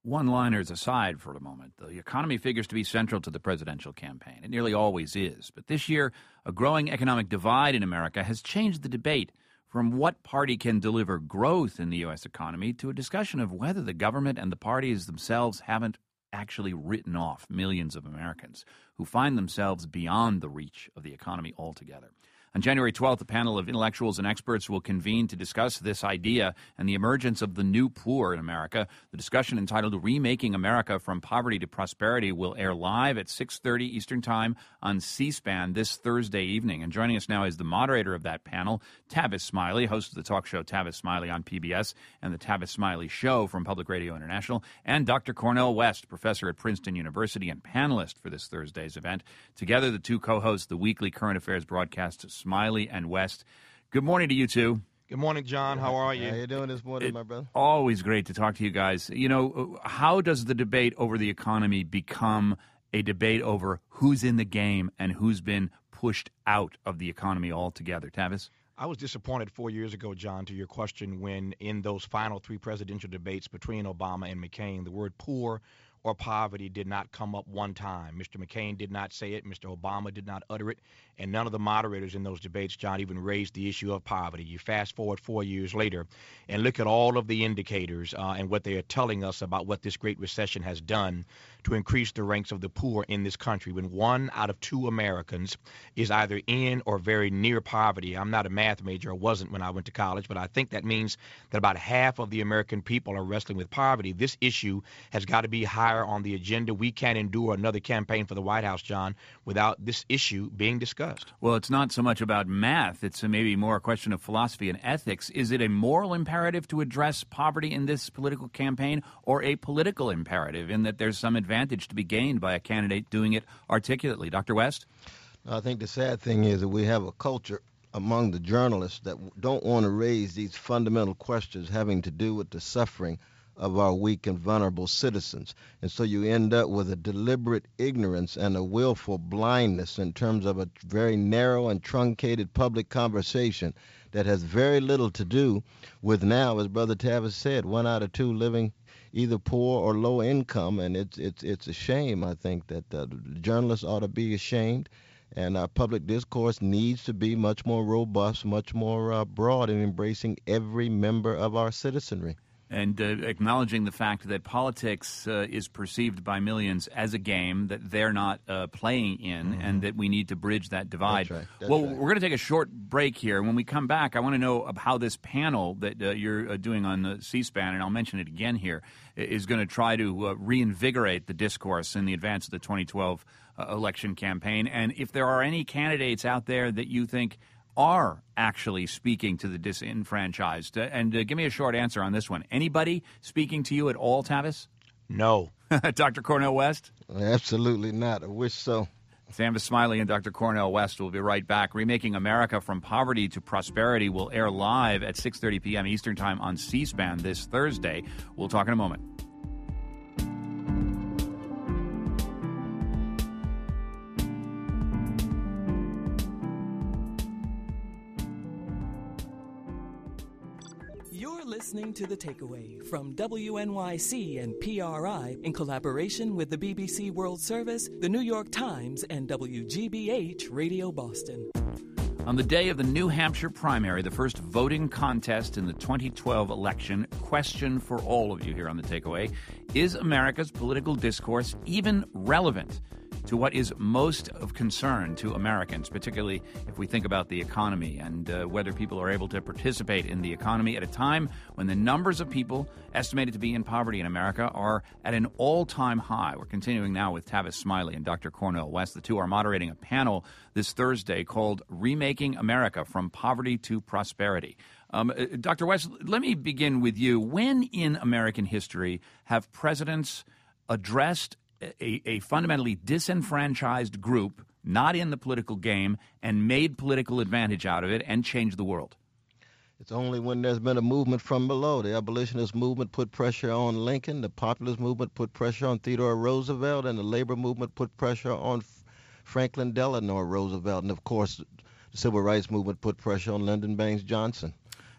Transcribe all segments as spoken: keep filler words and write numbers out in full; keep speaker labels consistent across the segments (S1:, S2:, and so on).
S1: One-liners aside for a moment, the economy figures to be central to the presidential campaign. It nearly always is. But this year, a growing economic divide in America has changed the debate from what party can deliver growth in the U S economy to a discussion of whether the government and the parties themselves haven't actually written off millions of Americans who find themselves beyond the reach of the economy altogether. On January twelfth, a panel of intellectuals and experts will convene to discuss this idea and the emergence of the new poor in America. The discussion, entitled Remaking America from Poverty to Prosperity, will air live at six thirty Eastern Time on C-SPAN this Thursday evening. And joining us now is the moderator of that panel, Tavis Smiley, host of the talk show Tavis Smiley on P B S and the Tavis Smiley Show from Public Radio International, and Doctor Cornel West, professor at Princeton University and panelist for this Thursday's event. Together, the two co-hosts the weekly current affairs broadcast Smiley and West. Good morning to you two.
S2: Good morning, John. How are you?
S3: How you doing this morning,
S1: it,
S3: my brother?
S1: Always great to talk to you guys. You know, how does the debate over the economy become a debate over who's in the game and who's been pushed out of the economy altogether? Tavis?
S2: I was disappointed four years ago, John, to your question, when in those final three presidential debates between Obama and McCain, the word poor or poverty did not come up one time. Mister McCain did not say it. Mister Obama did not utter it. And none of the moderators in those debates, John, even raised the issue of poverty. You fast forward four years later and look at all of the indicators uh, and what they are telling us about what this Great Recession has done to increase the ranks of the poor in this country. When one out of two Americans is either in or very near poverty. I'm not a math major. I wasn't when I went to college, but I think that means that about half of the American people are wrestling with poverty. This issue has got to be higher on the agenda. We can't endure another campaign for the White House, John, without this issue being discussed.
S1: Well, it's not so much about math. It's maybe more a question of philosophy and ethics. Is it a moral imperative to address poverty in this political campaign, or a political imperative in that there's some advantage to be gained by a candidate doing it articulately? Doctor West?
S3: I think the sad thing is that we have a culture among the journalists that don't want to raise these fundamental questions having to do with the suffering of our weak and vulnerable citizens. And so you end up with a deliberate ignorance and a willful blindness in terms of a very narrow and truncated public conversation that has very little to do with now, as Brother Tavis said, one out of two living either poor or low income. And it's it's it's a shame, I think, that uh, journalists ought to be ashamed. And our public discourse needs to be much more robust, much more uh, broad in embracing every member of our citizenry.
S1: And uh, acknowledging the fact that politics uh, is perceived by millions as a game that they're not uh, playing in, mm-hmm. and that we need to bridge that divide.
S3: That's right. That's
S1: well,
S3: right.
S1: We're going to take a short break here. When we come back, I want to know how this panel that uh, you're uh, doing on the C-SPAN, and I'll mention it again here, is going to try to uh, reinvigorate the discourse in the advance of the twenty twelve uh, election campaign. And if there are any candidates out there that you think are actually speaking to the disenfranchised. Uh, and uh, give me a short answer on this one. Anybody speaking to you at all, Tavis?
S2: No.
S1: Doctor Cornel West?
S3: Absolutely not. I wish so.
S1: Tavis Smiley and Doctor Cornel West will be right back. Remaking America from Poverty to Prosperity will air live at six thirty p.m. Eastern Time on C-SPAN this Thursday. We'll talk in a moment.
S4: Listening to The Takeaway from W N Y C and P R I in collaboration with the B B C World Service, the New York Times, and W G B H Radio Boston.
S1: On the day of the New Hampshire primary, the first voting contest in the twenty twelve election, question for all of you here on The Takeaway: is America's political discourse even relevant to what is most of concern to Americans, particularly if we think about the economy and uh, whether people are able to participate in the economy at a time when the numbers of people estimated to be in poverty in America are at an all-time high. We're continuing now with Tavis Smiley and Doctor Cornel West. The two are moderating a panel this Thursday called Remaking America from Poverty to Prosperity. Um, uh, Doctor West, let me begin with you. When in American history have presidents addressed A, a fundamentally disenfranchised group, not in the political game, and made political advantage out of it and changed the world?
S3: It's only when there's been a movement from below. The abolitionist movement put pressure on Lincoln, the populist movement put pressure on Theodore Roosevelt, and the labor movement put pressure on F- Franklin Delano Roosevelt. And, of course, the civil rights movement put pressure on Lyndon Baines Johnson.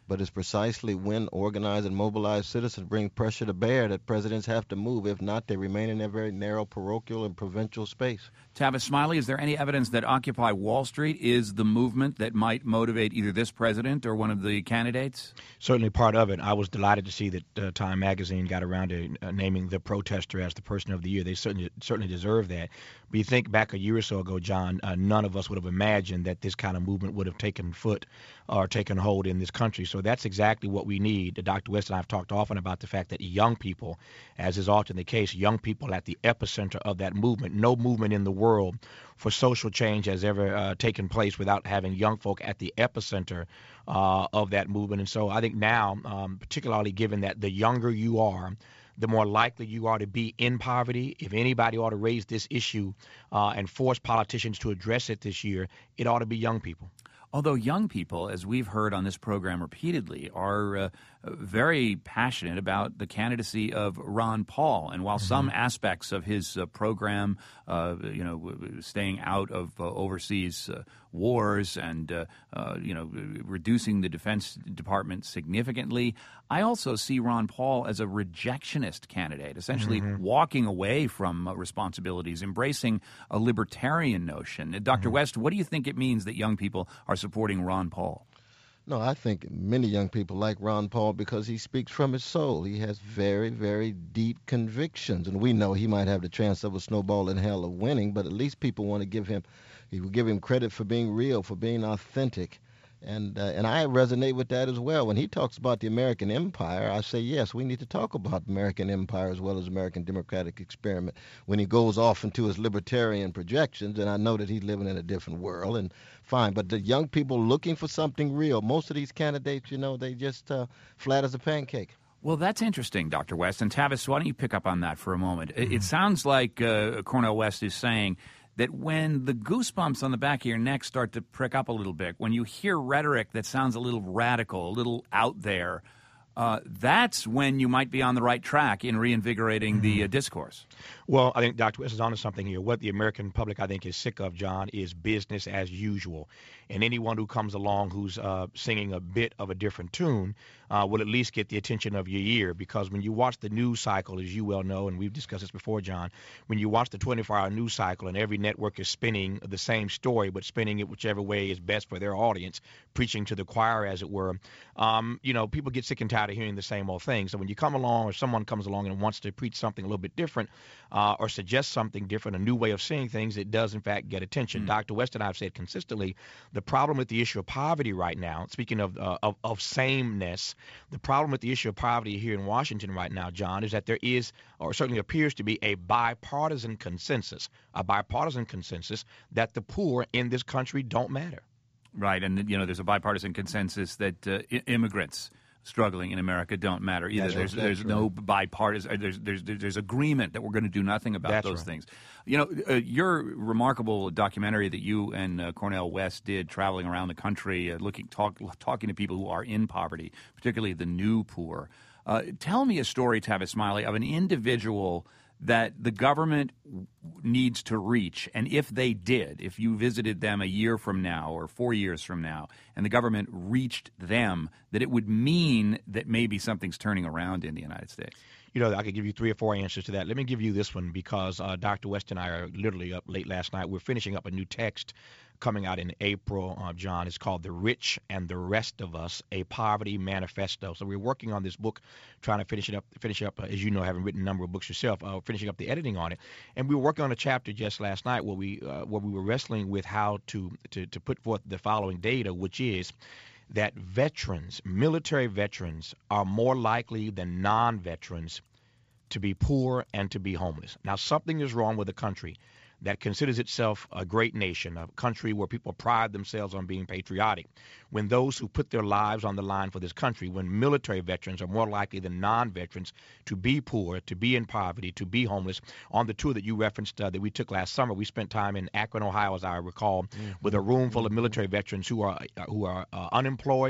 S3: But it's precisely when organized and mobilized citizens bring pressure to bear that presidents have to move. If not, they remain in their very narrow parochial and provincial space.
S1: Tavis Smiley, is there any evidence that Occupy Wall Street is the movement that might motivate either this president or one of the candidates?
S2: Certainly part of it. I was delighted to see that uh, Time Magazine got around to uh, naming the protester as the person of the year. They certainly certainly deserve that. But you think back a year or so ago, John, uh, none of us would have imagined that this kind of movement would have taken foot or taken hold in this country. So that's exactly what we need. Doctor West and I have talked often about the fact that young people, as is often the case, young people at the epicenter of that movement. No movement in the world for social change has ever uh, taken place without having young folk at the epicenter uh, of that movement. And so I think now, um, particularly given that the younger you are, the more likely you are to be in poverty. If anybody ought to raise this issue uh, and force politicians to address it this year, it ought to be young people.
S1: Although young people, as we've heard on this program repeatedly, are uh, very passionate about the candidacy of Ron Paul. And while mm-hmm. some aspects of his uh, program, uh, you know, staying out of uh, overseas uh, wars and, uh, uh, you know, reducing the Defense Department significantly, I also see Ron Paul as a rejectionist candidate, essentially mm-hmm. walking away from uh, responsibilities, embracing a libertarian notion. Uh, Doctor Mm-hmm. West, what do you think it means that young people are supporting Ron Paul?
S3: No, I think many young people like Ron Paul because he speaks from his soul. He has very, very deep convictions, and we know he might have the chance of a snowball in hell of winning, but at least people want to give him, he will give him credit for being real, for being authentic. And uh, and I resonate with that as well. When he talks about the American empire, I say, yes, we need to talk about American empire as well as American democratic experiment. When he goes off into his libertarian projections, and I know that he's living in a different world, and fine. But the young people looking for something real, most of these candidates, you know, they just uh, flat as a pancake.
S1: Well, that's interesting, Doctor West. And Tavis, why don't you pick up on that for a moment? Mm-hmm. It sounds like uh, Cornel West is saying that when the goosebumps on the back of your neck start to prick up a little bit, when you hear rhetoric that sounds a little radical, a little out there, uh, that's when you might be on the right track in reinvigorating mm-hmm. the uh, discourse.
S2: Well, I think Doctor West is onto something here. What the American public, I think, is sick of, John, is business as usual. And anyone who comes along who's uh, singing a bit of a different tune uh, will at least get the attention of your ear. Because when you watch the news cycle, as you well know, and we've discussed this before, John, when you watch the twenty-four hour news cycle and every network is spinning the same story, but spinning it whichever way is best for their audience, preaching to the choir, as it were, um, you know, people get sick and tired of hearing the same old thing. So when you come along or someone comes along and wants to preach something a little bit different, Uh, or suggest something different, a new way of seeing things, it does, in fact, get attention. Mm. Doctor West and I have said consistently the problem with the issue of poverty right now, speaking of, uh, of of sameness, the problem with the issue of poverty here in Washington right now, John, is that there is, or certainly appears to be, a bipartisan consensus, a bipartisan consensus that the poor in this country don't matter.
S1: Right, and, you know, there's a bipartisan consensus that uh, I- immigrants struggling in America don't matter either.
S3: That's
S1: there's
S3: right.
S1: there's no bipartisan. There's there's there's agreement that we're going to do nothing about
S2: That's
S1: those
S2: right.
S1: things. You know, uh, your remarkable documentary that you and uh, Cornel West did, traveling around the country, uh, looking talk, talking to people who are in poverty, particularly the new poor. Uh, tell me a story, Tavis Smiley, of an individual that the government needs to reach, and if they did, if you visited them a year from now or four years from now, and the government reached them, that it would mean that maybe something's turning around in the United States?
S2: You know, I could give you three or four answers to that. Let me give you this one because uh, Doctor West and I are literally up late last night. We're finishing up a new text coming out in April, uh, John. It's called The Rich and the Rest of Us, a Poverty Manifesto. So we're working on this book, trying to finish it up, finish up, uh, as you know, having written a number of books yourself, uh, finishing up the editing on it. And we were working on a chapter just last night where we uh, where we were wrestling with how to, to, to put forth the following data, which is that veterans, military veterans, are more likely than non-veterans to be poor and to be homeless. Now, something is wrong with a country that considers itself a great nation, a country where people pride themselves on being patriotic, when those who put their lives on the line for this country, when military veterans are more likely than non-veterans to be poor, to be in poverty, to be homeless. On the tour that you referenced uh, that we took last summer, we spent time in Akron, Ohio, as I recall, mm-hmm. with a room full of military veterans who are uh, who are uh, unemployed,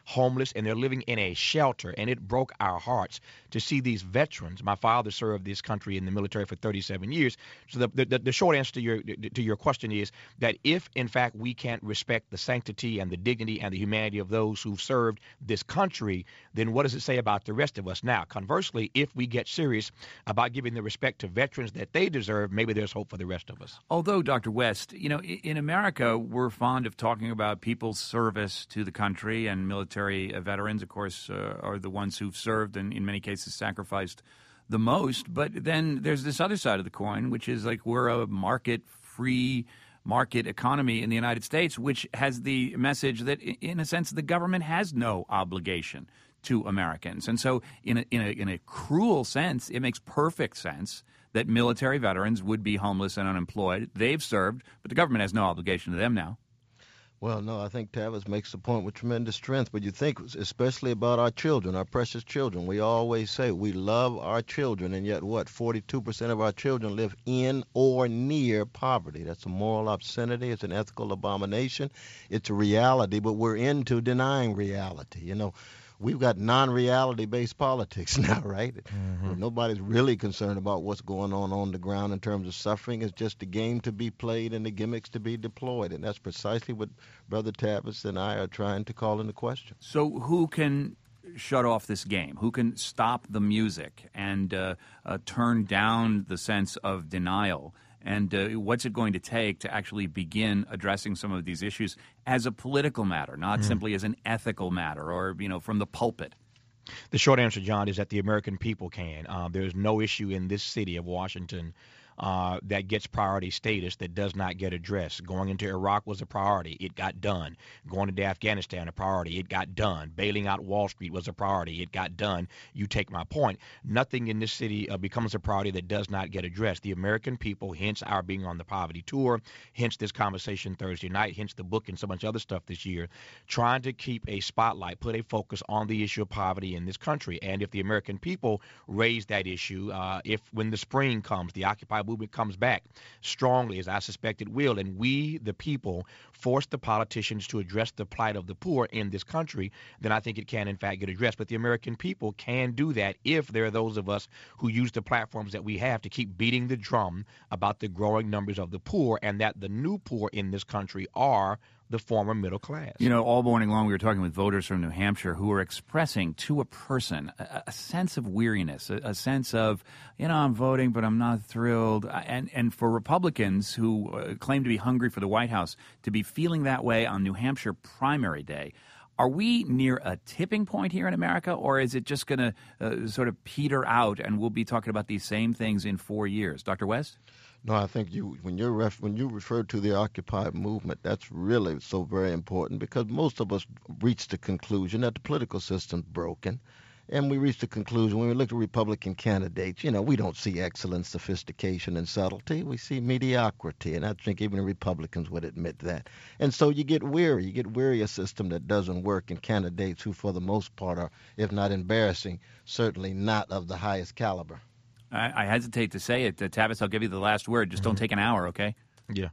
S2: homeless, and they're living in a shelter. And it broke our hearts to see these veterans. My father served this country in the military for thirty-seven years. So the, the, the short answer to your to your question is that if, in fact, we can't respect the sanctity and the dignity and the humanity of those who've served this country, then what does it say about the rest of us? Now, conversely, if we get serious about giving the respect to veterans that they deserve, maybe there's hope for the rest of us.
S1: Although, Doctor West, you know, in America, we're fond of talking about people's service to the country, and military veterans, of course, uh, are the ones who've served and in many cases sacrificed the most. But then there's this other side of the coin, which is like we're a market-free market economy in the United States, which has the message that, in a sense, the government has no obligation to Americans. And so in a, in a, in a cruel sense, it makes perfect sense that military veterans would be homeless and unemployed. They've served, but the government has no obligation to them now.
S3: Well, no, I think Tavis makes the point with tremendous strength, but you think especially about our children, our precious children. We always say we love our children, and yet what? forty-two percent of our children live in or near poverty. That's a moral obscenity. It's an ethical abomination. It's a reality, but we're into denying reality. You know, we've got non-reality-based politics now, right? Mm-hmm. Nobody's really concerned about what's going on on the ground in terms of suffering. It's just a game to be played and the gimmicks to be deployed, and that's precisely what Brother Tavis and I are trying to call into question.
S1: So who can shut off this game? Who can stop the music and uh, uh, turn down the sense of denial? And uh, what's it going to take to actually begin addressing some of these issues as a political matter, not mm-hmm. simply as an ethical matter or, you know, from the pulpit?
S2: The short answer, John, is that the American people can. Uh, there's no issue in this city of Washington Uh, that gets priority status that does not get addressed. Going into Iraq was a priority. It got done. Going into Afghanistan, a priority. It got done. Bailing out Wall Street was a priority. It got done. You take my point. Nothing in this city uh, becomes a priority that does not get addressed. The American people, hence our being on the poverty tour, hence this conversation Thursday night, hence the book and so much other stuff this year, trying to keep a spotlight, put a focus on the issue of poverty in this country. And if the American people raise that issue, uh, if when the spring comes, the Occupy movement comes back strongly, as I suspect it will, and we, the people, force the politicians to address the plight of the poor in this country, then I think it can, in fact, get addressed. But the American people can do that if there are those of us who use the platforms that we have to keep beating the drum about the growing numbers of the poor, and that the new poor in this country are the former middle class.
S1: You know, all morning long we were talking with voters from New Hampshire who were expressing to a person a, a sense of weariness, a, a sense of, you know, I'm voting, but I'm not thrilled. And and for Republicans who uh, claim to be hungry for the White House to be feeling that way on New Hampshire primary day, are we near a tipping point here in America, or is it just going to uh, sort of peter out and we'll be talking about these same things in four years? Doctor West?
S3: No, I think you when you ref, when you refer to the Occupy movement, that's really so very important, because most of us reach the conclusion that the political system's broken, and we reach the conclusion when we look at Republican candidates, you know, we don't see excellence, sophistication, and subtlety. We see mediocrity, and I think even the Republicans would admit that. And so you get weary. You get weary of a system that doesn't work, and candidates who, for the most part, are, if not embarrassing, certainly not of the highest caliber.
S1: I, I hesitate to say it. Uh, Tavis, I'll give you the last word. Just mm-hmm. don't take an hour, okay?
S2: Yeah.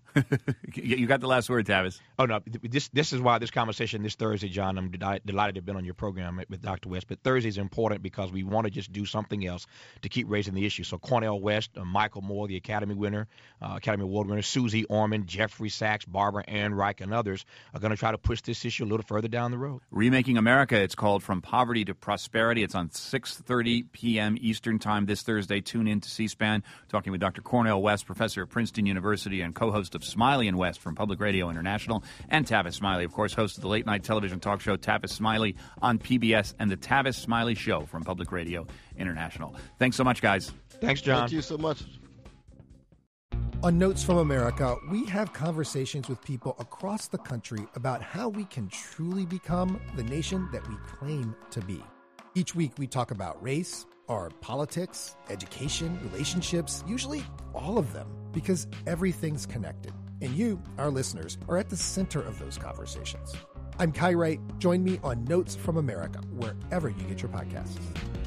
S1: You got the last word, Tavis.
S2: Oh, no. This this is why this conversation this Thursday, John, I'm delighted to have been on your program with Doctor West. But Thursday is important because we want to just do something else to keep raising the issue. So Cornel West, uh, Michael Moore, the Academy winner, uh, Academy Award winner, Susie Orman, Jeffrey Sachs, Barbara Ann Reich, and others are going to try to push this issue a little further down the road.
S1: Remaking America, it's called From Poverty to Prosperity. It's on six thirty p.m. Eastern Time this Thursday. Tune in to C-SPAN. Talking with Doctor Cornel West, professor at Princeton University and co-host of Smiley and West from Public Radio International, and Tavis Smiley, of course, host of the late-night television talk show Tavis Smiley on P B S and the Tavis Smiley Show from Public Radio International. Thanks so much, guys.
S2: Thanks, John.
S3: Thank you so much.
S5: On Notes from America, we have conversations with people across the country about how we can truly become the nation that we claim to be. Each week, we talk about race, our politics, education, relationships, usually all of them, because everything's connected. And you, our listeners, are at the center of those conversations. I'm Kai Wright. Join me on Notes from America, wherever you get your podcasts.